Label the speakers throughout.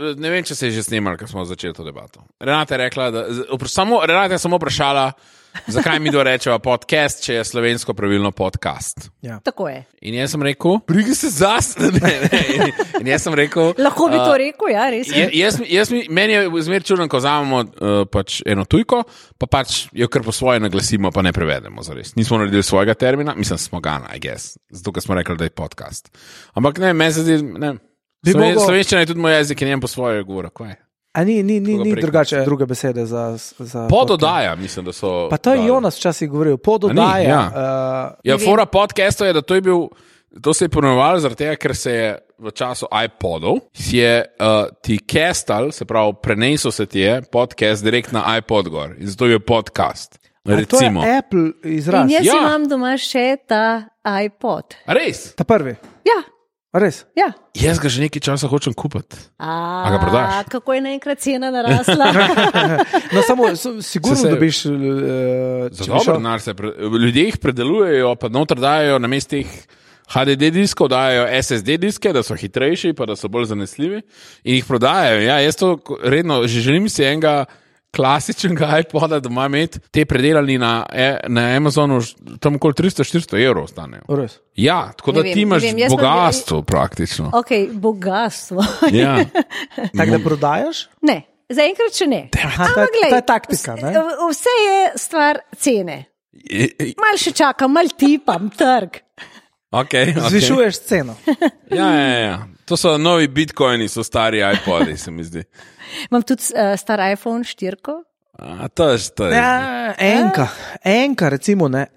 Speaker 1: ne vem, če se je že snimali, ko smo začeli to debato. Renata je rekla, Renata je samo vprašala, zakaj mi dorečeva podcast, če je slovensko pravilno podcast.
Speaker 2: Ja.
Speaker 3: Tako je.
Speaker 1: In jaz sem rekel, prigi se zase. In jaz sem rekel...
Speaker 3: Lahko bi to rekel, ja, res.
Speaker 1: Meni je zmer čudno, ko vzamemo pač eno tujko, pa pač jo kar po svoje naglasimo, pa ne prevedemo zares. Nismo naredili svojega termina, mislim, smo ga, I guess. Zato, ker smo rekli, da je podcast. Ampak ne, meni se zdi, ne. Slovenščina je tudi moj jezik, ki njem po svoje govora. Kaj?
Speaker 2: A ni drugače druge besede za
Speaker 1: pododaja, mislim, da so...
Speaker 2: Pa to je Jonas včasih govoril, pododaja.
Speaker 1: Fora podcastov je, da to se je ponovalo zaradi tega, ker se je v času iPodov ti castal, se pravi, prenesel se ti je podcast direkt na iPod gor. In zato je podcast. Recimo.
Speaker 2: To je Apple izraz.
Speaker 3: In jaz imam doma še ta iPod.
Speaker 1: A res?
Speaker 2: Ta prvi?
Speaker 3: Ja.
Speaker 2: Res?
Speaker 3: Ja.
Speaker 1: Jaz ga že nekaj časa hočem kupiti. A ga prodaš?
Speaker 3: Kako je naenkrat cena narasla?
Speaker 2: No, samo sigurno dobiš...
Speaker 1: Za dober denar ljudje jih predelujejo, pa noter dajo na mestih HDD diskov, dajo SSD diske, da so hitrejši, pa da so bolj zanesljivi in jih prodajajo. Ja, jaz to redno, že želim si enega klasičnega iPoda doma imeti, te predelani na Amazonu, tam okoli 300-400 evrov stanejo.
Speaker 2: Res?
Speaker 1: Ja, tako da ti imaš bogatstvo praktično.
Speaker 3: Ok, bogatstvo.
Speaker 1: Ja.
Speaker 2: Tako da prodajaš?
Speaker 3: Ne, zaenkrat še ne.
Speaker 2: To je taktika, ne?
Speaker 3: Vse je stvar cene. Mal še čakam, mal tipam, trg.
Speaker 1: Okay.
Speaker 2: Zvišuješ ceno.
Speaker 1: Ja. To so novi bitcoini, so stari iPodi, se mi zdi.
Speaker 3: Imam tudi star iPhone 4.
Speaker 1: To je.
Speaker 2: Ja, enka, recimo, ne,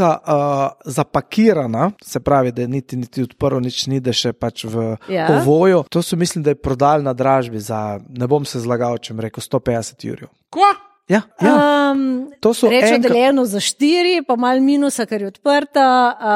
Speaker 2: zapakirana, se pravi, da je niti odprl, nič ni, da še pač v ovoju. To so, mislim, da je prodali na dražbi za, ne bom se zlagal, če mi rekel, 150 jurjev.
Speaker 1: Kva?
Speaker 2: Ja.
Speaker 3: Reče deljeno za 4, pa malo minusa, ker je odprta.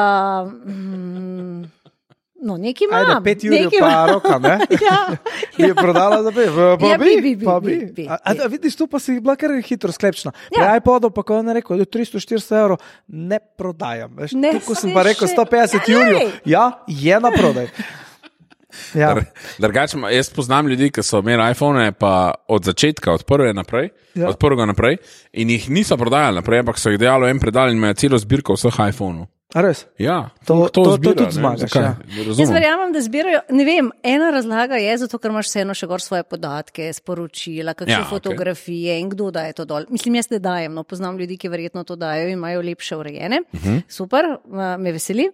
Speaker 3: No, nekaj imam.
Speaker 2: Ajde, 5 jurjev pa roka, ne?
Speaker 3: Ja.
Speaker 2: Je prodala za 5.
Speaker 3: Ja, bi.
Speaker 2: A vidiš, tu pa si bila kar hitro sklepčna. Pri iPodu pa, ko je rekel, 300-400 evrov, ne prodajam. Tukaj sem pa rekel 150 jurjev. Ja, je na prodaj. Ja.
Speaker 1: Drugače, jaz poznam ljudi, ki so imeli iPhone pa od začetka, od prvega naprej in jih niso prodajali naprej, ampak so jih dejali en predal in imajo celo zbirko vseh iPhone-ov.
Speaker 2: A res?
Speaker 1: Ja,
Speaker 2: to
Speaker 1: zbira,
Speaker 2: tudi zmagaš. Ja.
Speaker 3: Jaz verjamem, da zbirajo, ne vem, ena razlaga je zato, ker imaš vseeno še gor svoje podatke, sporočila, kakšne fotografije in kdo daje to dol. Mislim, jaz ne dajem, no, poznam ljudi, ki verjetno to dajo in imajo lepše urejene. Super, me veseli.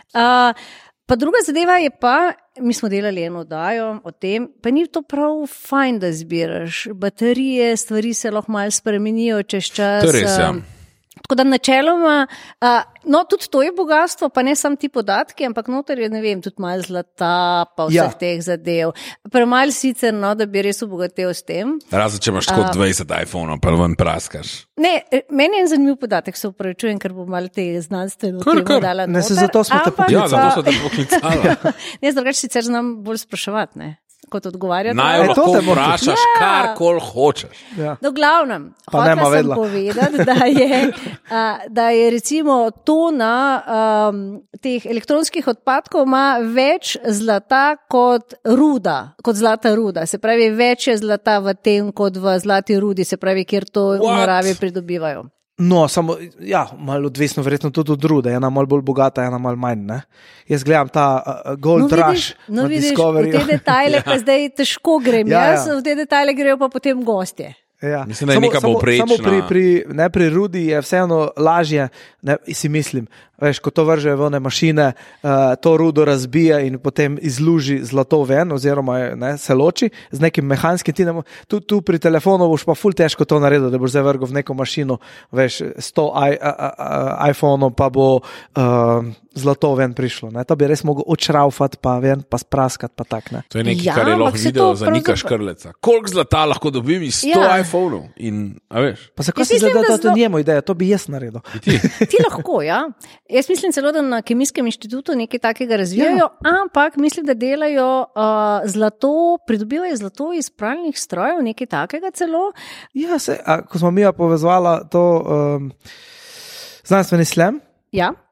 Speaker 3: Pa druga zadeva je pa, mi smo delali eno oddajo o tem, pa ni to prav fajn, da zbiraš baterije, stvari se lahko malo spremenijo čez čas.
Speaker 1: To je res, ja.
Speaker 3: Tako da načeloma, no tudi to je bogatstvo, pa ne samo ti podatki, ampak noter je, ne vem, tudi malo zlata, pa vseh teh zadev. Premalo sicer, no, da bi res obogatel s tem.
Speaker 1: Razen, če imaš tako 20 iPhone-ov, pa ven praskaš.
Speaker 3: Ne, meni je en zanimiv podatek, se upravičujem, ker bom malo te znanstveno temo dala noter.
Speaker 2: Ne, se zato smo te poklicali.
Speaker 1: Ja, zato so te poklicali.
Speaker 3: Ne, drugače sicer znam bolj spraševati, ne. Kot odgovarjati.
Speaker 1: Naj lahko vprašaš, karkoli hočeš.
Speaker 3: Ja. No, glavnem, hotela sem povedati, da je recimo tona teh elektronskih odpadkov ima več zlata kot zlata ruda. Se pravi, več je zlata v tem kot v zlati rudi, se pravi, kjer to v naravi pridobivajo.
Speaker 2: No, samo, ja, malo odvisno, verjetno tudi od rude, ena malo bolj bogata, ena malo manj, ne? Jaz gledam ta Gold Rush na Discovery.
Speaker 3: V te detajle pa zdaj težko grem, v te detajle grejo pa potem gostje.
Speaker 2: Ja.
Speaker 1: Mislim, da je neka povprečna.
Speaker 2: Samo pri rudi je vseeno lažje, ne, si mislim, veš, ko to vržejo v one mašine, to rudo razbija in potem izluži zlato ven, oziroma se loči z nekim mehanskim tinem. Tu pri telefonu boš pa ful težko to naredil, da boš zdaj vrgel v neko mašino, veš, 100 iPhone-ov pa bo zlato ven prišlo. Ne? To bi res mogel odšraufati, pa ven, pa spraskati, pa tak. Ne?
Speaker 1: To je nekaj, kar je lahko video za Nika Škrleca. Koliko zlata lahko dobim iz 100 iPhone-ov? Pa veš.
Speaker 2: Pa zakaj si zdaj, da to njemu ideja? To bi jaz naredil.
Speaker 3: Ti lahko, ja. Jaz mislim celo, da na Kemijskem inštitutu nekaj takega razvijajo, ampak mislim, da delajo zlato, pridobivajo zlato iz pralnih strojev, nekaj takega celo.
Speaker 2: Ja, ko smo mi povezvala to znanstveni slam,
Speaker 3: ja.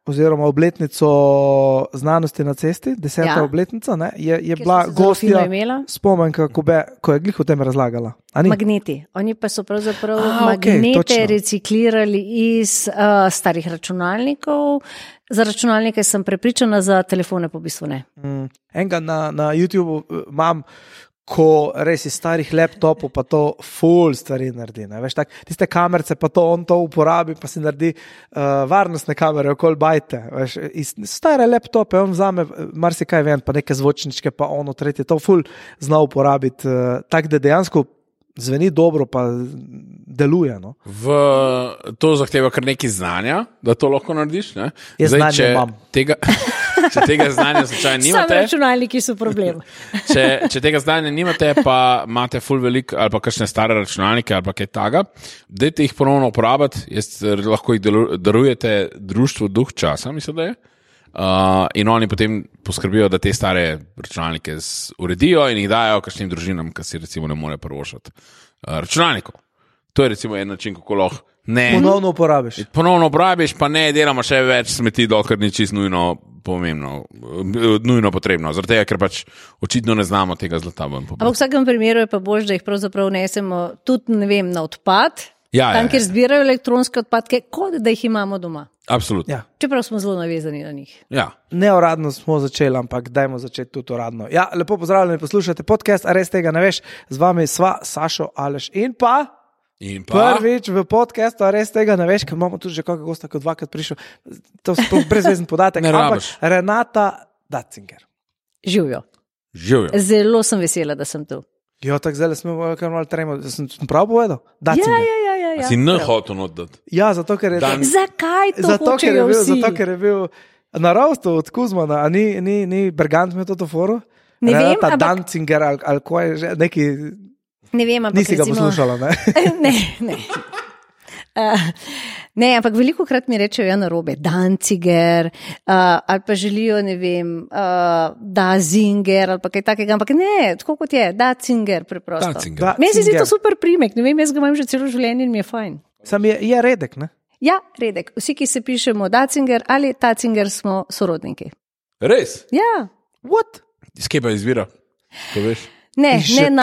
Speaker 2: oziroma obletnico znanosti na cesti, 10. obletnica, ne, je bila gostja Spomenka Kobe, ko je glih o tem razlagala.
Speaker 3: Magneti. Oni pa so pravzaprav magnete reciklirali iz starih računalnikov. Za računalnike sem prepričana, za telefone pa v bistvu ne.
Speaker 2: Enega na YouTubeu imam, ko res iz starih laptopov pa to full stvari naredi. Ne? Veš, tak, tiste kamerce pa to on to uporabi, pa si naredi varnostne kamere okoli bajte. Veš, iz stare laptope on vzame marsikaj ven, pa neke zvočničke, pa ono tretje, to full zna uporabiti. Tak, da dejansko zveni dobro, pa deluje. No?
Speaker 1: To zahteva kar nekaj znanja, da to lahko narediš. Ne?
Speaker 2: Jaz znanje imam.
Speaker 1: Če tega znanja slučajno nimate.
Speaker 3: Samo računalniki so problem.
Speaker 1: Če tega znanja nimate, pa imate full velik ali pa kakšne stare računalnike ali pa kaj taga, dajte jih ponovno uporabiti, lahko jih darujete društvu Duh časa, mislim, da je. In oni potem poskrbijo, da te stare računalnike uredijo in jih dajo kakšnim družinam, ki si recimo ne more privoščiti računalnikov. To je recimo en način, kako lahko
Speaker 2: ponovno uporabiš, pa ne delamo še več smeti, dokler ni čisto nujno potrebno. Zaradi tega, ker pač očitno ne znamo tega zlata. Ampak
Speaker 3: v vsakem primeru je pa bož, da jih pravzaprav nesemo tudi, ne vem, na odpad, tam, kjer zbirajo elektronske odpadke, kot da jih imamo doma.
Speaker 1: Absolutno.
Speaker 2: Ja.
Speaker 3: Čeprav smo zelo navezani na njih.
Speaker 1: Ja.
Speaker 2: Neuradno smo začeli, ampak dajmo začeti tudi uradno. Ja, lepo pozdravljeni, poslušate podcast, a res tega ne veš, z vami sva Sašo, Aleš in pa prvič v podcastu, a res tega ne veš, ker imamo tudi že kakega gosta, kot dvakrat prišel, to je brezvezen podatek, ampak Renata Datzinger.
Speaker 3: Živjo. Zelo sem vesela, da sem tu.
Speaker 2: Jo, tako zdaj smo kar malo tremo, sem prav povedal? Datzinger.
Speaker 3: Ja.
Speaker 1: Si hotel oddati.
Speaker 2: Ja, zato ker je...
Speaker 3: Zakaj to hočejo vsi?
Speaker 2: Zato ker je bil na Rostu od Kuzmana, a ni Bergant imel to foro?
Speaker 3: Ne vem,
Speaker 2: ampak... Datzinger ali ko je že neki...
Speaker 3: Ne vem, ampak
Speaker 2: nisi ga poslušala, ne?
Speaker 3: Ne. Ne, ampak veliko krat mi rečejo, ja, narobe, Danziger, ali pa želijo, ne vem, Dazinger, ali pa kaj takega, ampak ne, tako kot je, Datzinger preprosto. Meni se zdi to super primek, ne vem, jaz ga imam že celo življenje in mi je fajn.
Speaker 2: Sam je redek, ne?
Speaker 3: Ja, redek. Vsi, ki se pišemo Datzinger ali Tatzinger, smo sorodniki.
Speaker 1: Res?
Speaker 3: Ja.
Speaker 2: What?
Speaker 1: Iz kje pa izvira? To veš?
Speaker 3: Ne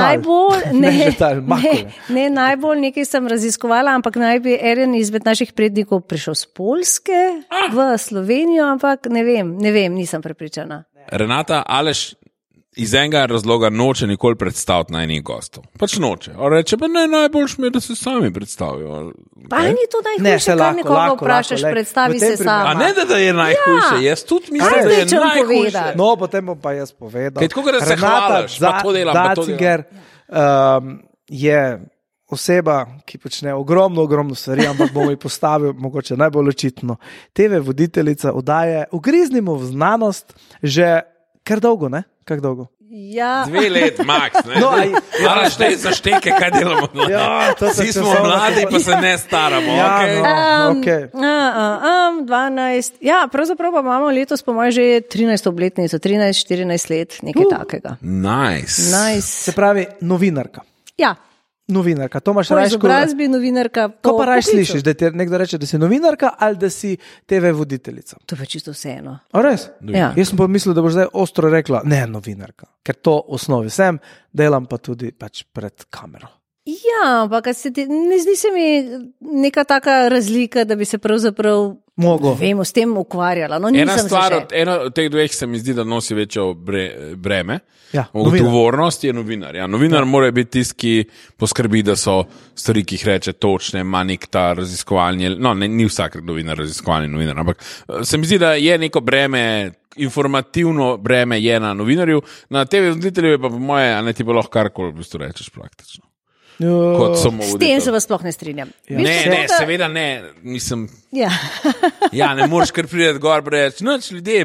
Speaker 3: najbolj nekaj sem raziskovala, ampak naj bi eden izmed naših prednikov prišel z Poljske v Slovenijo, ampak ne vem, nisem prepričana.
Speaker 1: Renata, Aleš iz enega razloga noče nikoli predstaviti na enih gostov. Pač noče. Reče, pa ne, najboljš mi je, da se sami predstavijo.
Speaker 3: Pa ni to najhujše, kar nekoga vprašaš, predstavi se sama.
Speaker 1: A ne, da je najhujše, jaz tudi mislim, da je najhujše.
Speaker 2: No, potem bom pa jaz povedal.
Speaker 1: Kaj tako, da se hvalaš, pa to delam, pa to delam.
Speaker 2: Je oseba, ki počne ogromno stvari, ampak bom ji postavil mogoče najbolj očitno. TV voditeljica oddaje Ugriznimo v znanost že kar dolgo, ne? Kako dolgo?
Speaker 3: Ja.
Speaker 1: 2 let, max. Ne? Alaš te zašteke, kaj delamo?
Speaker 2: Ja,
Speaker 1: vsi smo mladi, pa se ne staramo.
Speaker 2: Ja, okay.
Speaker 3: 12. Ja, pravzaprav pa imamo letos po mojem že 13 obletnico, 13-14 let, nekaj takega.
Speaker 1: Nice.
Speaker 2: Se pravi, novinarka.
Speaker 3: Ja.
Speaker 2: Novinarka, to imaš
Speaker 3: rajš. Po izobrazbi novinarka.
Speaker 2: Ko pa rajš slišiš, da ti nekdo reče, da si novinarka ali da si TV voditeljica?
Speaker 3: To je čisto vseeno.
Speaker 2: A res?
Speaker 3: Ja.
Speaker 2: Jaz sem pa mislil, da boš zdaj ostro rekla, ne novinarka, ker to v osnovi sem, delam pa tudi pač pred kamero.
Speaker 3: Ja, ampak ne zdi se mi neka taka razlika, da bi se pravzaprav s tem ukvarjala. No,
Speaker 1: ena stvar od teh dveh se mi zdi, da nosi večjo breme.
Speaker 2: Ja,
Speaker 1: odgovornost je novinar. Ja, novinar mora biti tisti, ki poskrbi, da so stvari, ki jih reče, točne, ima nek ta raziskovalni, no, ni vsak novinar raziskovalni novinar, ampak se mi zdi, da je neko breme, informativno breme je na novinarju, na TV voditelju je pa po moje, a ne ti pa lahko karkoli v bistvu rečeš praktično.
Speaker 3: S tem se vas sploh ne strinjam.
Speaker 1: Ja. Ne, seveda ne, nisem.
Speaker 3: Ja.
Speaker 1: Ja, ne moreš kar priti gor in reči, noč ljudje,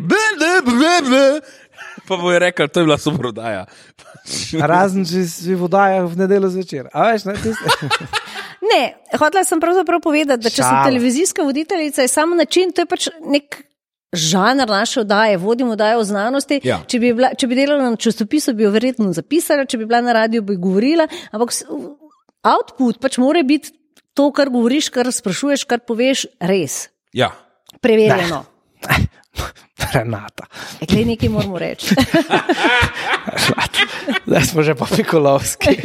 Speaker 1: pa bo je rekel, to je bila super oddaja.
Speaker 2: Razen, če si v oddajah v nedeljo zvečer. A veš, ne,
Speaker 3: ne, hotela sem pravzaprav povedati, da če sem televizijska voditeljica, je samo način, to je pač nek žanr naše oddaje, vodim oddajo o znanosti. Ja. Če bi delala na časopisu, bi jo verjetno zapisala, če bi bila na radiju, bi govorila, ampak output pač mora biti to, kar govoriš, kar sprašuješ, kar poveš, res.
Speaker 1: Ja.
Speaker 3: Preverjeno.
Speaker 2: Renata.
Speaker 3: Glej, nekaj moramo reči.
Speaker 2: Zdaj smo že pa Pikolovski.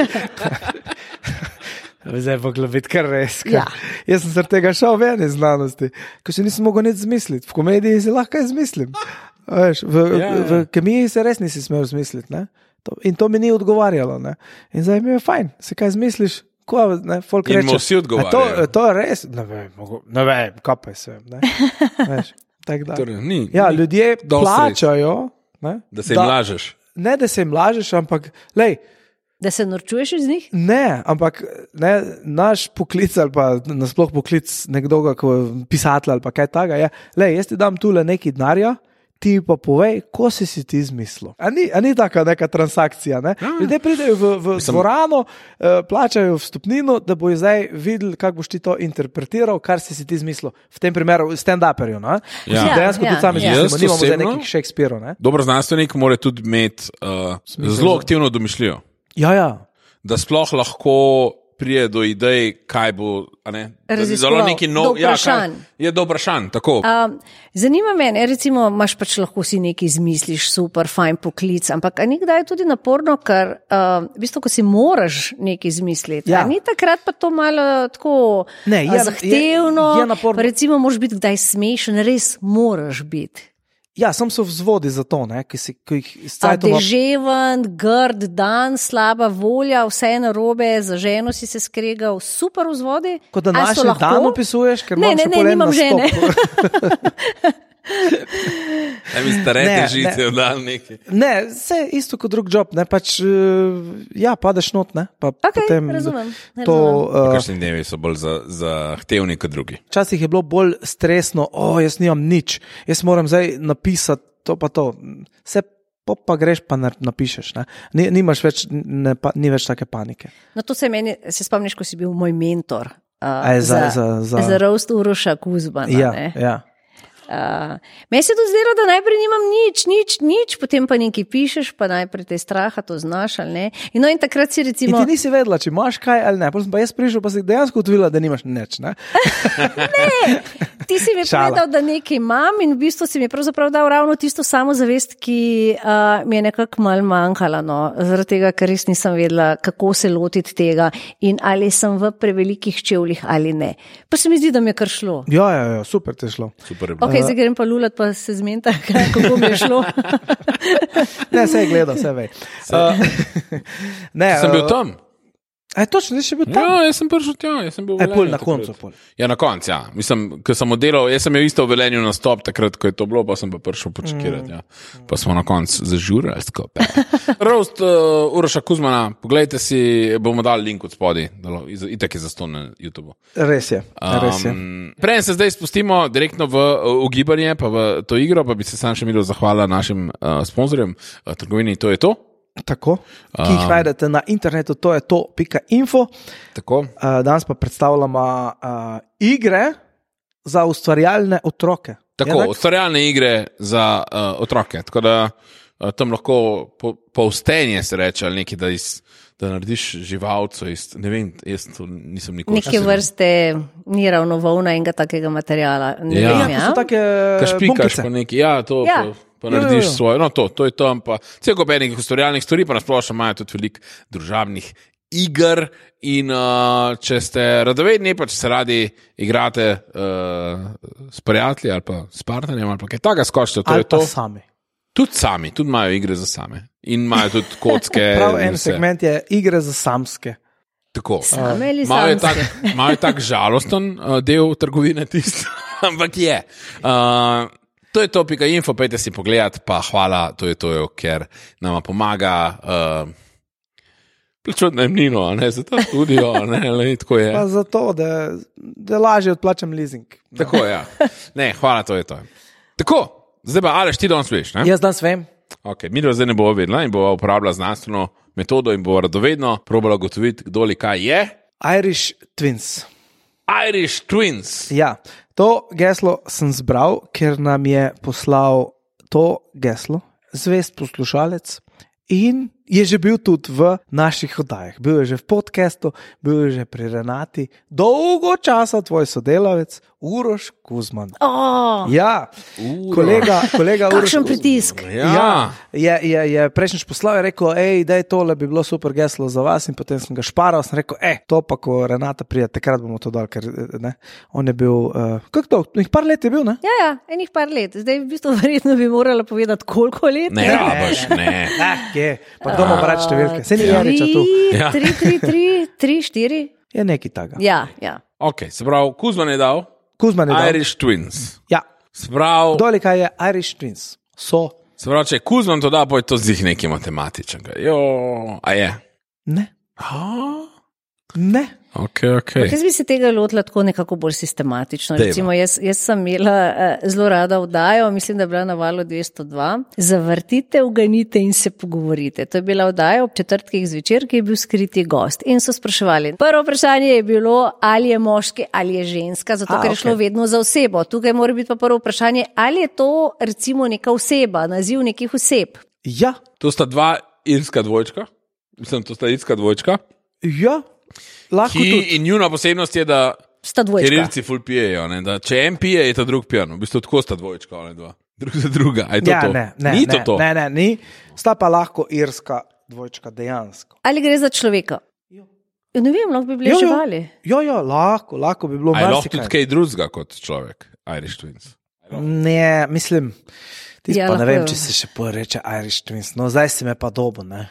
Speaker 2: Zdaj pa globit kar res.
Speaker 3: Ja.
Speaker 2: Jaz sem zaradi tega šel v ene znanosti, ko se nisem mogel nič zmisliti. V komediji se lahko izmislim. Veš, v kemiji se res nisi smel zmisliti. Ne? In to mi ni odgovarjalo. Ne? In zdaj mi je fajn, se kaj zmisliš. Folk reče,
Speaker 1: vsi odgovarjajo.
Speaker 2: To je res. Ne vem, kapaj se. Veš,
Speaker 1: torej, ni,
Speaker 2: ljudje plačajo. Ne?
Speaker 1: Da se jim lažeš.
Speaker 2: Ne, da se jim lažeš, ampak lej,
Speaker 3: da se norčuješ iz njih?
Speaker 2: Ne, ampak naš poklic ali pa nasploh poklic nekdoga, pisatelj ali pa kaj taga je, jaz ti dam tule neki denarja, ti pa povej, ko si ti izmislil. A ni taka neka transakcija, ne? Ljudje pridejo v dvorano, plačajo vstopnino, da bo zdaj videli, kako boš ti to interpretiral, kar si ti izmislil. V tem primeru stand-uperju, ne? Dejansko tudi sami izmislimo, nimamo zdaj nekih Shakespearov, ne?
Speaker 1: Dober znanstvenik mora tudi imeti zelo aktivno domišljijo.
Speaker 2: Ja.
Speaker 1: Da sploh lahko prije do idej, kaj bo,
Speaker 3: raziskoval, do vprašanj.
Speaker 1: Je do vprašanj, tako.
Speaker 3: Zanima me, recimo, imaš pač lahko si nekaj izmisliš, super, fajn poklic, ampak nikdaj je tudi naporno, ker v bistvu, ko si moraš nekaj izmisliti, ni takrat pa to malo tako zahtevno, pa recimo moraš biti kdaj smešen, res moraš biti.
Speaker 2: Ja, sem so vzvodi za to, ki jih
Speaker 3: izcajtoma... Deževen, grd dan, slaba volja, vse je narobe, za ženo si se skregal, super vzvodi.
Speaker 2: Kot da naš dan opisuješ, ker moraš
Speaker 3: nimam žene.
Speaker 1: Mi starete žice v dan nekaj.
Speaker 2: Ne, vse isto kot drug job, pač, padeš not, pa potem...
Speaker 3: razumem.
Speaker 1: Kakšni dnevi so bolj zahtevni kot drugi.
Speaker 2: Včasih je bilo bolj stresno, jaz nimam nič, jaz moram zdaj napisati to pa to. Vse pa greš pa napišeš, ne? Nimaš več, ni več take panike.
Speaker 3: No to se spomniš, ko si bil moj mentor
Speaker 2: za
Speaker 3: roast Uroša Kuzmana.
Speaker 2: Ja.
Speaker 3: Meni se to zdelo, da najprej nimam nič, potem pa nekaj pišeš, pa najprej te straha, to znaš ali ne. In takrat si recimo...
Speaker 2: In ti nisi vedela, če imaš kaj ali ne. Potem pa jaz prišel, pa si dejansko utvila, da nimaš nič, ne?
Speaker 3: Ne, ti si mi povedal, da nekaj imam in v bistvu si mi pravzaprav dal ravno tisto samozavest, ki mi je nekako malo manjkala, zaradi tega, ker res nisem vedela, kako se lotiti tega in ali sem v prevelikih čevljih ali ne. Pa se mi zdi, da mi je kar šlo.
Speaker 2: Ja, super te je šlo.
Speaker 1: Super.
Speaker 3: Zdaj grem pa lulat, pa se zmenta, kako mi je šlo.
Speaker 2: Ne, vse je gledal, vse vej.
Speaker 1: Sem bil tam.
Speaker 2: Točno, nisi bil tam?
Speaker 1: Ja, jaz sem prišel tja, jaz sem bil v Velenju.
Speaker 2: Na koncu.
Speaker 1: Ja, na koncu, ja. Mislim, ko sem oddelal, jaz sem imel isto v Velenju nastop takrat, ko je to bilo, pa sem pa prišel počekirati, ja. Pa smo na koncu zažurali skupaj. Roast Uroša Kuzmana, pogledajte si, bomo dali link od spodaj, itak je zastonj na YouTube.
Speaker 2: Res je.
Speaker 1: Preden se zdaj spustimo direktno v ugibanje, pa v to igro, pa bi se sam še milo zahvalila našim sponzorjem, trgovini To je to.
Speaker 2: Tako, ki jih najdete na internetu, to je to.info.
Speaker 1: Tako.
Speaker 2: Danes pa predstavljamo igre za ustvarjalne otroke.
Speaker 1: Tako, ustvarjalne igre za otroke. Tako da tam lahko povstenje se reče ali nekaj, da narediš živalco iz, ne vem, jaz to nisem nikoli.
Speaker 3: Neke vrste ni ravno volna enega takega materijala.
Speaker 2: To so take
Speaker 1: špikaš pa neki, pa narediš svoje, to je tam, pa cel kup enih ustvarjalnih stvari, pa nasplošno imajo tudi veliko družabnih iger in če ste radovedni, pa če se radi igrate s prijatelji ali pa s partnerjem ali pa kaj takega skočite, to je to.
Speaker 2: Sami.
Speaker 1: Tudi imajo igre za same in imajo tudi kocke.
Speaker 2: Prav en segment je igre za samske.
Speaker 1: Tako.
Speaker 3: Same ali samske?
Speaker 1: Malo je tak žalosten del trgovine tisto, ampak je. To je to.info, pejte si pogledat, pa hvala, to je, ker nama pomaga plačati najemnino, za ta studio, tako je.
Speaker 2: Pa zato, da lažje odplačam leasing.
Speaker 1: Tako, ja. Hvala, to je to. Tako, zdaj pa, Aleš, ti danes veš, ne?
Speaker 2: Jaz danes vem.
Speaker 1: Ok, mi zdaj ne bo vedela in bo uporabila znanstveno metodo in bo radovedno probala gotoviti, kdo li kaj je.
Speaker 2: Irish Twins.
Speaker 1: Irish Twins.
Speaker 2: Ja, to geslo sem zbral, ker nam je poslal to geslo zvest poslušalec in je že bil tudi v naših oddajah. Bil je že v podcastu, bil je že pri Renati. Dolgo časa tvoj sodelavec, Uroš Kuzman. Ja, kolega Uroš.
Speaker 3: Kakšen pritisk.
Speaker 2: Ja, je prejšnjič poslal in rekel, daj tole bi bilo super geslo za vas in potem sem ga šparal, sem rekel, to pa, ko Renata pride, takrat bomo to dal, ker ne, on je bil, kako to, par let je bil, ne?
Speaker 3: Ja, enih par let, zdaj v bistvu verjetno bi morala povedati, koliko let.
Speaker 1: Ne, ne.
Speaker 2: Pa kdo bo brati številke, se ni Jariča tu.
Speaker 3: 3, 4.
Speaker 2: Je nekaj taga.
Speaker 3: Ja.
Speaker 1: Ok, se pravi, Kuzman je dal. Irish Twins.
Speaker 2: Ja.
Speaker 1: Sprav,
Speaker 2: Doli, kaj je Irish Twins?
Speaker 1: Se pravi, če Kuzman to da, bo je to zih nekaj matematičnega. A je?
Speaker 2: Ne. Ne.
Speaker 1: Ok.
Speaker 3: Jaz bi se tega lotila tako nekako bolj sistematično. Recimo, jaz sem imela zelo rada oddajo, mislim, da je bila na valu 202. Zavrtite, uganite in se pogovorite. To je bila oddaja ob četrtkih zvečer, ki je bil skriti gost. In so spraševali. Prvo vprašanje je bilo, ali je moški ali je ženska, zato ker je šlo vedno za osebo. Tukaj mora biti pa prvo vprašanje, ali je to recimo neka oseba, naziv nekih oseb.
Speaker 2: Ja.
Speaker 1: To sta dva irska dvojčka. Mislim, to sta irska dvojčka.
Speaker 2: Ja.
Speaker 1: In njuna posebnost je, da
Speaker 3: sta dvojčka.
Speaker 1: Ker irci ful pijejo, ne, da če en pije, je ta drug pijan. V bistvu tako sta dvojčka, one dva. Drug za druga. A je to to? Ni to?
Speaker 2: Ne, ni. Sta pa lahko irska dvojčka dejansko.
Speaker 3: Ali gre za človeka? Ja, ne vem, lahko bi bili živali.
Speaker 2: Ja, lahko bi bilo marsikaj.
Speaker 1: Lahko tudi kaj drugega kot človek, Irish Twins.
Speaker 2: Ne, mislim, pa ne vem, če se še poreče Irish Twins. No, zdaj si me pa dobo, ne.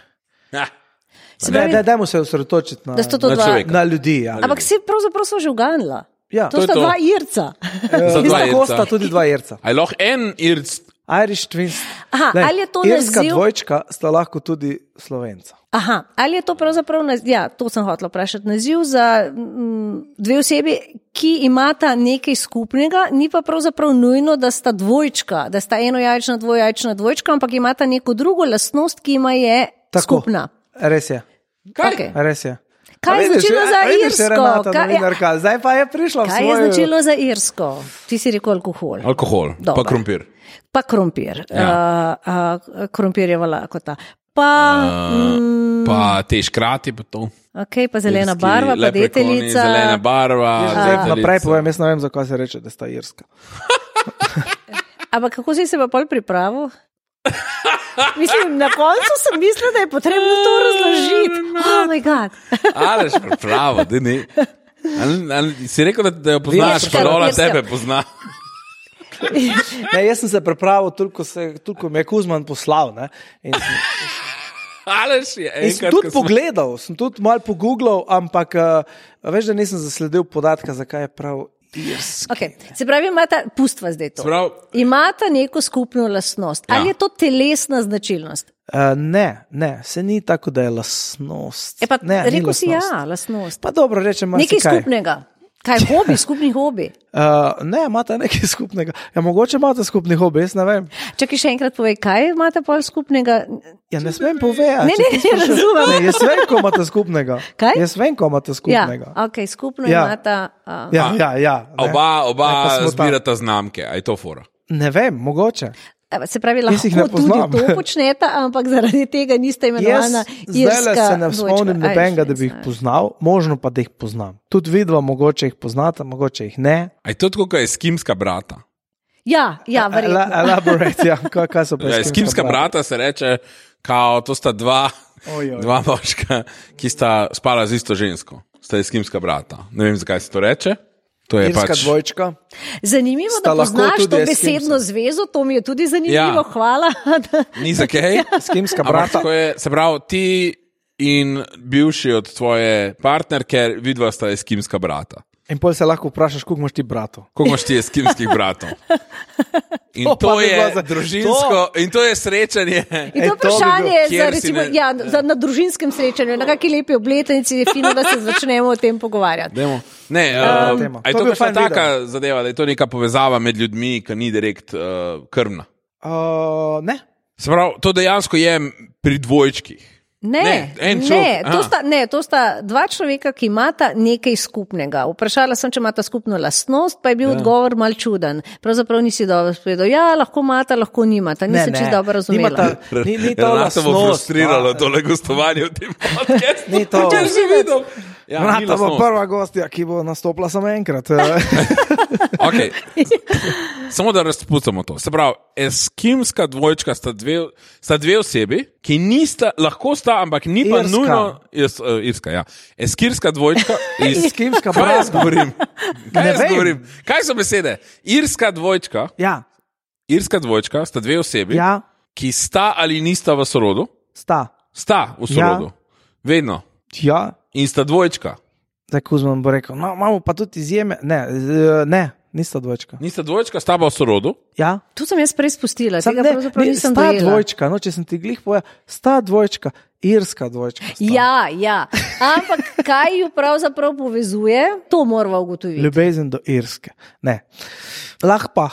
Speaker 2: Dajmo se osredotočiti na ljudi. Ja.
Speaker 3: Ampak si pravzaprav so že uganila.
Speaker 2: Ja.
Speaker 3: To sta dva irca.
Speaker 2: Tako sta tudi dva irca.
Speaker 1: Ali lahko en irc?
Speaker 2: Irish Twins.
Speaker 3: Ali je to
Speaker 2: irska
Speaker 3: naziv?
Speaker 2: Dvojčka sta lahko tudi Slovenca.
Speaker 3: Ali je to pravzaprav, to sem hotela vprašati, naziv za dve osebi, ki imata nekaj skupnega, ni pa pravzaprav nujno, da sta dvojčka, da sta enojajčna, dvojajčna dvojčka, ampak imata neko drugo lastnost, ki ima je skupna.
Speaker 2: Res je. Res je.
Speaker 3: Kaj je značilo za Irsko?
Speaker 2: Zdaj pa je prišlo v svojo...
Speaker 3: Kaj je značilo za Irsko? Ti si rekel alkohol.
Speaker 1: Alkohol, pa krompir.
Speaker 3: Pa krompir. Krompirjeva lakota. Pa
Speaker 1: te škrati, pa to.
Speaker 3: Ok, pa zelena barva, pa deteljica.
Speaker 1: Zelena barva.
Speaker 2: Naprej povem, jaz ne vem, zakaj se reče, da sta Irska.
Speaker 3: Ampak kako si se pa pol pripravil? Mislim, na koncu sem mislila, da je potrebno to razložiti. Oh moj bog.
Speaker 1: Aleš pripravo, da ni. Si rekel, da jo poznaš, pa Lola tebe pozna.
Speaker 2: Ne, jaz sem se pripravil, toliko me je Kuzman poslal.
Speaker 1: Aleš je enkrat.
Speaker 2: Sem tudi pogledal, sem tudi malo pogooglal, ampak veš, da nisem zasledil podatka, zakaj je prav irski.
Speaker 3: Okay. Se pravi, pustva zdaj to. Imata neko skupno lastnost. Ali je to telesna značilnost?
Speaker 2: Ne, se ni tako, da je lastnost.
Speaker 3: Rekel si lastnost.
Speaker 2: Pa dobro, rečem,
Speaker 3: nekaj skupnega. Kaj, hobi, skupni hobi?
Speaker 2: Ne, imata nekaj skupnega. Ja, mogoče imata skupni hobi, jaz ne vem.
Speaker 3: Čakaj še enkrat povej, kaj imata pol skupnega?
Speaker 2: Ja, ne smem povedati.
Speaker 3: Ne razumem.
Speaker 2: Ne, jaz vem, ko imata skupnega.
Speaker 3: Kaj?
Speaker 2: Jaz vem, ko imata skupnega.
Speaker 3: Ja, ok, skupno imata...
Speaker 2: Ja.
Speaker 1: Oba zbirata znamke, a je to fora?
Speaker 2: Ne vem, mogoče.
Speaker 3: Se pravi, lahko tudi to počneta, ampak zaradi tega niste imenovana irska.
Speaker 2: Zdaj se ne spomnim nobenega, da bi jih poznal, možno pa da jih poznam. Tudi vidva, mogoče jih poznata, mogoče jih ne.
Speaker 1: A je to tako, kot je eskimska brata?
Speaker 3: Ja, verjetno.
Speaker 2: Elaborate, kaj so pa
Speaker 1: eskimska brata se reče, kao to sta dva moška, ki sta spala z isto žensko. Sta eskimska brata. Ne vem, zakaj se to reče.
Speaker 2: Irska dvojčka.
Speaker 3: Zanimivo, da poznaš to besedno zvezo, to mi je tudi zanimivo, hvala.
Speaker 1: Ni za kaj?
Speaker 2: Eskimska brata.
Speaker 1: Se pravi, ti in bivši od tvoje partnerke, vidva sta eskimska brata.
Speaker 2: In pol se lahko vprašaš, koliko imaš ti bratov.
Speaker 1: Koliko imaš ti eskimskih bratov. In to je družinsko, in to je srečanje.
Speaker 3: In to vprašanje za, recimo, na družinskem srečanju, na kakšni lepi obletnici je fino, da se začnemo o tem pogovarjati.
Speaker 1: Ne, je to kakšna taka zadeva, da je to neka povezava med ljudmi, ki ni direkt krvna?
Speaker 2: Ne.
Speaker 1: Se pravi, to dejansko je pri dvojčkih.
Speaker 3: To sta dva človeka, ki imata nekaj skupnega. Vprašala sem, če imata skupno lastnost, pa je bil odgovor mal čuden. Pravzaprav nisi dobro povedal. Ja, lahko imata, lahko nimata. Nisem čisto dobro razumela.
Speaker 2: Ni to lastnost.
Speaker 1: Bo frustriralo tole gostovanje v tem podcastu.
Speaker 2: Ni to.
Speaker 1: Če si videl. Ja,
Speaker 2: Renata bo prva gostja, ki bo nastopila samo enkrat.
Speaker 1: Okay. Samo da razpustimo to. Se pravi, eskimska dvojčka sta dve osebi, ki nista, lahko sta, ampak ni pa
Speaker 2: Irska.
Speaker 1: nujno. Irska, ja. Eskimska dvojčka.
Speaker 2: Eskimska
Speaker 1: Kaj jaz
Speaker 2: brata.
Speaker 1: govorim? Kaj so besede? Irska dvojčka.
Speaker 2: Ja,
Speaker 1: Irska dvojčka sta dve osebi,
Speaker 2: ja,
Speaker 1: ki sta ali nista v sorodu.
Speaker 2: sta.
Speaker 1: Sta v sorodu. Vedno.
Speaker 2: Ja.
Speaker 1: In sta dvojčka.
Speaker 2: Zdaj Kuzman bo rekel, no, imamo pa tudi izjeme. Ne, nista dvojčka.
Speaker 1: Nista dvojčka, sta pa v sorodu.
Speaker 2: Ja.
Speaker 3: Tu sem jaz prej spustila,
Speaker 2: Sam
Speaker 3: tega pravzaprav nisem
Speaker 2: sta
Speaker 3: dojela.
Speaker 2: dvojčka, no, če sem ti glih povedal, sta dvojčka, irska dvojčka. Sta.
Speaker 3: Ja. Ampak kaj ju pravzaprav povezuje, to moramo ugotoviti.
Speaker 2: Ljubezen do Irske. Ne. Lahko pa.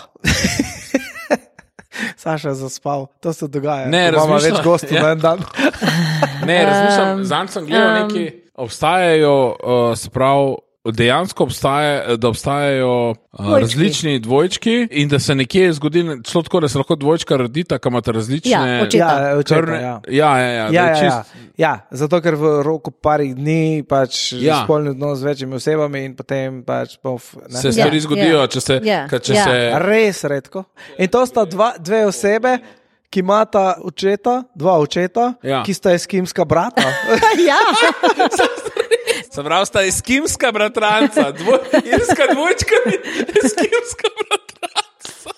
Speaker 2: Saša je zaspal, to se dogaja.
Speaker 1: Ne,
Speaker 2: imamo
Speaker 1: razmišljam,
Speaker 2: več gostov na en dan.
Speaker 1: Ne, razmišljam, zanj sem gledal neki, obstajajo, se pravi, dejansko obstajajo različni dvojčki in da se nekje zgodi, šlo tako, da se lahko dvojčka rodita, ki imata različne...
Speaker 3: Ja, očeta.
Speaker 2: očeta, ja. Ja, zato ker v roku parih dni pač spolni odnos z večjimi osebami in potem pač
Speaker 1: se stvari zgodijo, če se...
Speaker 2: Res redko. In to sta dve osebe, ki imata dva očeta, ki sta eskimska brata.
Speaker 3: Ja.
Speaker 1: Se pravi, sta eskimska bratranca, irska dvojčka in eskimska bratranca.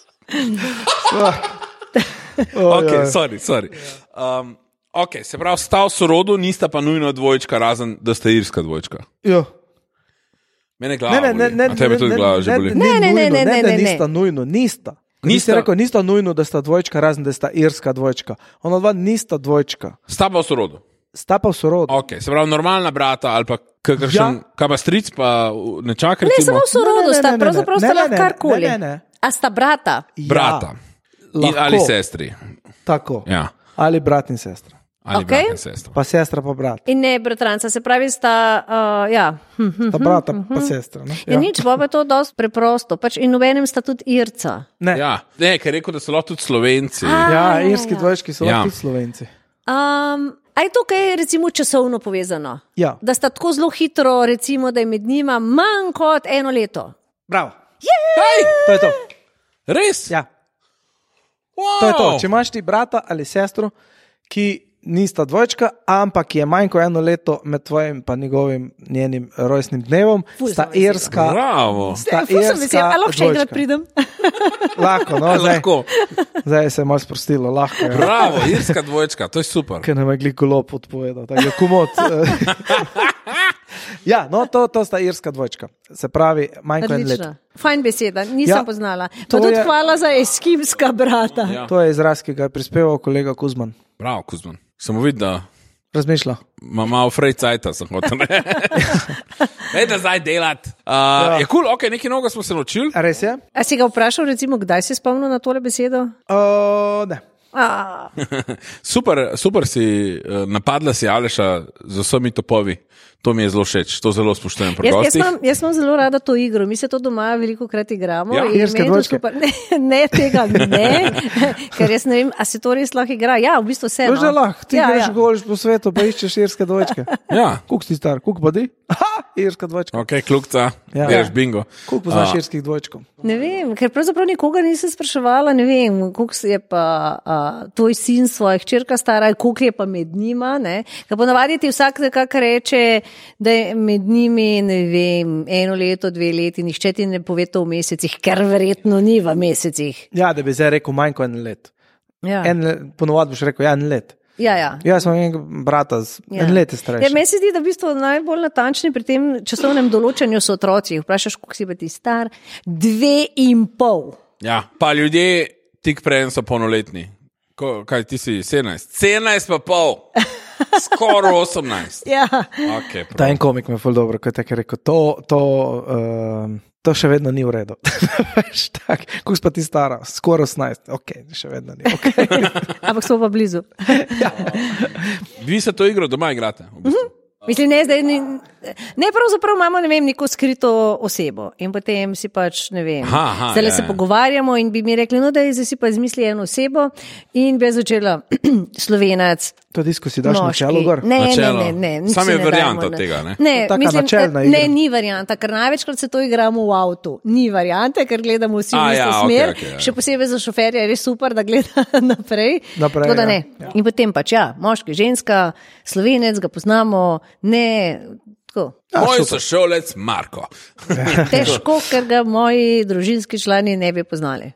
Speaker 1: Sorry. Ok, se pravi, sta v sorodu, nista pa nujno dvojčka, razen da sta irska dvojčka.
Speaker 2: Jo.
Speaker 1: Mene glava boli. A tebe tudi glava že boli.
Speaker 2: Ne, nista nujno, nista. Nista nujno, da sta dvojčka, razen da sta irska dvojčka. Ona dva nista dvojčka.
Speaker 1: Sta pa v sorodu.
Speaker 2: Sta pa v sorodu.
Speaker 1: Ok, se pravi, normalna brata ali pa kakšen, kaj pa stric, pa ne čaka recimo.
Speaker 3: Ne, samo v sorodu sta, pravzaprav sta lahko karkoli.
Speaker 2: Ne.
Speaker 3: A sta brata?
Speaker 1: Brata. Ali sestri.
Speaker 2: Tako.
Speaker 1: Ja.
Speaker 2: Ali brat in sestra.
Speaker 1: Ali brat in sestra.
Speaker 2: Pa sestra pa brat.
Speaker 3: In ne bratranca, se pravi, sta,
Speaker 2: Sta brata pa sestra. Ne?
Speaker 3: Ja. Nič, pa je to dosti preprosto. Pač in v enem sta tudi Irca.
Speaker 2: Ne,
Speaker 1: ker je rekel, da so lahko tudi Slovenci.
Speaker 2: ja, irski dvojčki so lahko tudi Slovenci.
Speaker 3: A je to kaj recimo časovno povezano?
Speaker 2: Ja.
Speaker 3: Da sta tako zelo hitro, recimo, da je med njima manj kot 1 leto.
Speaker 2: Bravo.
Speaker 1: Kaj?
Speaker 2: To je to.
Speaker 1: Res?
Speaker 2: Ja.
Speaker 1: Wow.
Speaker 2: To je to. Če imaš ti brata ali sestro, ki nista dvojčka, ampak je manj kot 1 leto med tvojim pa njenim rojstnim dnevom, sta irska.
Speaker 1: Bravo.
Speaker 2: Sta irska.
Speaker 3: Lahko še enkrat pridem.
Speaker 2: Lahko, no,
Speaker 1: Lahko.
Speaker 2: Zdaj se je malo sprostilo, lahko. Ja.
Speaker 1: Bravo, irska dvojčka, to je super.
Speaker 2: Ker nam je glik golob odpovedal, tako je komod. Ja, no, to sta irska dvojčka. Se pravi, manj kot 1 leto.
Speaker 3: Fajn beseda, nisem poznala. Pa
Speaker 2: to
Speaker 3: tudi
Speaker 2: je-
Speaker 3: hvala za eskimska brata.
Speaker 1: Ja.
Speaker 2: To je izraz, ki ga je prispeval kolega Kuzman.
Speaker 1: Bravo, Kuzman. Samo vidi, da
Speaker 2: Razmišlja.
Speaker 1: ima malo frejcajta, sem hotel. Ne, da zdaj delati. Je kul, ok, nekaj novega smo se naučili.
Speaker 2: A res je?
Speaker 3: A si ga vprašal, recimo, kdaj si spomnil na tole besedo?
Speaker 2: Ne.
Speaker 1: Super si napadla si Aleša z vsemi topovi. To mi je zelo všeč, to zelo spoštujem pri gostih.
Speaker 3: Jaz imam zelo rada to igro, mi se to doma veliko krat igramo.
Speaker 1: Ja.
Speaker 3: In
Speaker 2: Irske
Speaker 3: meni je to
Speaker 2: dvojčke.
Speaker 3: super. Ne, tega ne, ker jaz ne vem, a se to res lahko igra. Ja, v bistvu se.
Speaker 2: To že lahko, ti greš
Speaker 3: ja.
Speaker 2: goliš po svetu, pa iščeš irske dvojčke.
Speaker 1: Ja,
Speaker 2: Kuk si star, kuk pa di? Irska dvojčka.
Speaker 1: ok, klukca,
Speaker 2: Ja.
Speaker 1: delaš bingo.
Speaker 2: Kuk poznaš irskih dvojčkov?
Speaker 3: Ne vem, ker pravzaprav nikoga nisem spraševala, ne vem, koliko je pa tvoj sin svoja hčerka stara, koliko je pa med njima. Ker ponavadi ti vsak nekako reče, da je med njimi, ne vem, 1 leto, 2 leti, nihče ti ne pove to v mesecih, ker verjetno ni v mesecih.
Speaker 2: Ja, da bi zdaj rekel manj kot 1 let.
Speaker 3: Ja,
Speaker 2: Ponovadi boš rekel 1 let.
Speaker 3: ja.
Speaker 2: Jaz sem enega brata z 1 let
Speaker 3: Ja,
Speaker 2: starejši.
Speaker 3: meni se zdi, da v bistvu najbolj natančni pri tem časovnem določanju so otroci. Vprašaš, koliko si pa ti star? 2,5.
Speaker 1: Ja, pa ljudje tik prej so polnoletni. Kaj ti si 17? 17 pa pol. Skoraj 18.
Speaker 3: Ja.
Speaker 1: Okay,
Speaker 2: Ta en komik me je ful dobro, ko je tako rekel, to še vedno ni v redu. Veš, tak, kus pa ti stara, skoraj 18, ok, še vedno ni, ok.
Speaker 3: Ampak smo pa blizu.
Speaker 1: Vi se to igro doma igrate? V bistvu?
Speaker 3: Mislim, ne, zdaj ne, pravzaprav imamo, ne vem, neko skrito osebo in potem si pač, ne vem, zdaj se pogovarjamo in bi mi rekli, no, da zdaj si pa izmisli eno osebo in bi začela Slovenec.
Speaker 2: To disko si daš na čelo gor?
Speaker 3: Ne.
Speaker 1: Sam je varianta tega, ne?
Speaker 3: Ne, ni varianta, ker največkrat se to igramo v avtu. Ni variante, ker gledamo vsi v isto smer.
Speaker 1: Okay.
Speaker 3: Še posebej za šoferja je res super, da gleda naprej. Tako da ne. Ja. In potem pač, moški, ženska, Slovenec, ga poznamo, ne, tako.
Speaker 1: Moj sošolec Marko.
Speaker 3: Težko, ker ga moji družinski člani ne bi poznali.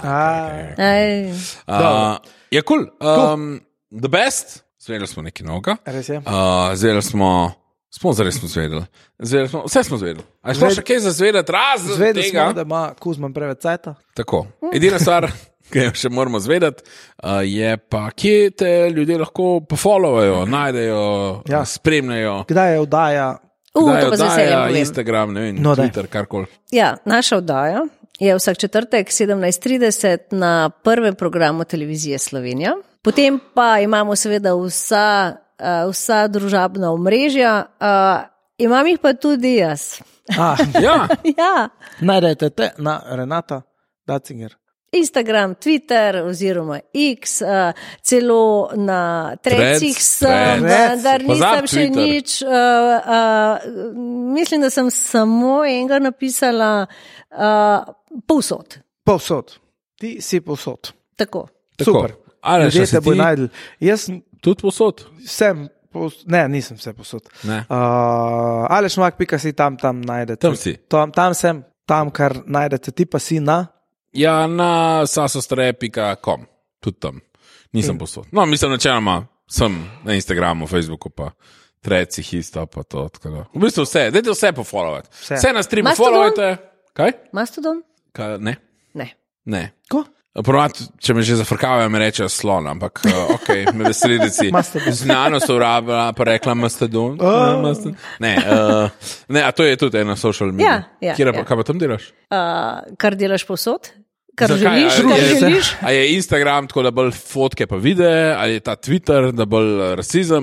Speaker 1: Je cool. The best. Zvedeli smo nekaj novega.
Speaker 2: Res je.
Speaker 1: Zvedeli smo, sponzorje smo zvedeli. Vse smo zvedeli. A je šlo še kaj za zvedeti razen tega?
Speaker 2: Zvedeli smo, da ima Kuzman preveč cajta.
Speaker 1: Tako. Edina stvar, ki jo še moramo zvedeti, je pa, kje te ljudje lahko pofollowajo, najdejo, spremljajo.
Speaker 2: Kdaj je oddaja?
Speaker 3: To pa z veseljem povem.
Speaker 1: Instagram, ne vem, Twitter, karkoli.
Speaker 3: Ja, naša oddaja je vsak četrtek 17:30 na prvem programu televizije Slovenija. Potem pa imamo seveda vsa družabna omrežja, imam jih pa tudi jaz.
Speaker 1: Ja.
Speaker 2: Najdete te na Renata Dacinger.
Speaker 3: Instagram, Twitter oziroma X, celo na Trecih sem, vendar nisem še nič. Mislim, da sem samo enega napisala povsod.
Speaker 2: Povsod. Ti si povsod.
Speaker 3: Tako.
Speaker 2: Super. Ljudje te bo najdel. Jaz
Speaker 1: tudi povsod?
Speaker 2: Ne, nisem vse povsod. Alešmak.si tam najdete.
Speaker 1: Tam si?
Speaker 2: Tam sem, tam kar najdete. Ti pa si na?
Speaker 1: Ja, na sasostreje.com. Tudi tam. Nisem povsod. No, mislim, načeloma sem na Instagramu, Facebooku pa Trecih isto pa to. V bistvu vse. Dajte vse pofollowati. Vse na streamu followajte. Kaj?
Speaker 3: Mastodon?
Speaker 1: Ne.
Speaker 2: Ko?
Speaker 1: Prvat, če me že zafrkavajo, me rečejo slon, ampak me veseli, da si znanost uporabila, pa rekla Mastodon. Ne, a to je tudi ena social media. Kaj pa tam delaš?
Speaker 3: Kar delaš povsod? Kar želiš?
Speaker 1: A je Instagram tako, da bolj fotke pa videe, ali je ta Twitter, da bolj rasizem?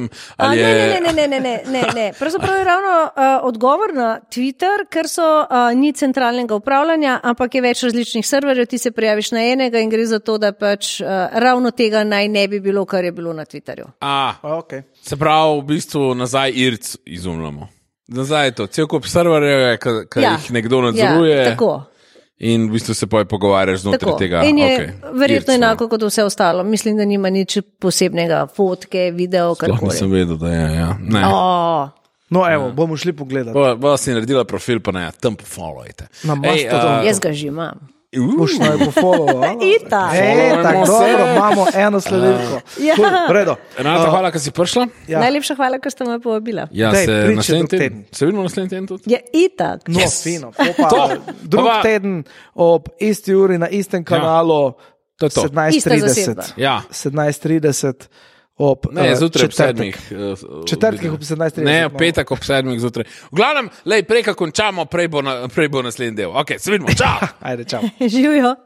Speaker 3: Ne. Pravzaprav je ravno odgovor na Twitter, ker ni centralnega upravljanja, ampak je več različnih serverjev, ti se prijaviš na enega in gre za to, da pač ravno tega naj ne bi bilo, kar je bilo na Twitterju.
Speaker 2: Okay.
Speaker 1: Se pravi, v bistvu nazaj IRC izumljamo. Nazaj je to, cel kup serverjev, ki jih nekdo nadzoruje.
Speaker 3: Tako.
Speaker 1: In v bistvu se pogovarjaš znotraj tega.
Speaker 3: In je verjetno enako kot vse ostalo. Mislim, da nima nič posebnega, fotke, video, karkoli.
Speaker 1: Sploh nisem vedel, da je, Ne.
Speaker 2: No, evo, bomo šli pogledati.
Speaker 1: Bo si naredila profil, pa ne, tam pofollowajte.
Speaker 3: Jaz ga že imam.
Speaker 2: Boš naj pofollow.
Speaker 3: Itak.
Speaker 2: Tako dobro, imamo eno sledilko. Vredo.
Speaker 1: Renata, hvala, ker si prišla.
Speaker 3: Najlepša hvala, ker ste me povabila.
Speaker 1: Ja, se vidimo naslednji teden tudi?
Speaker 3: Ja, itak.
Speaker 2: No, fino. Drug teden ob isti uri na istem kanalu 17:30. 17:30 ob
Speaker 1: zjutraj ob 7.
Speaker 2: Četrtek ob 17:30.
Speaker 1: Ne, ob petek ob 7. zjutraj. V glavnem, prej ko končamo, prej bo naslednji del. Ok, se vidimo, čau!
Speaker 2: Ajde, čau.
Speaker 3: Živijo.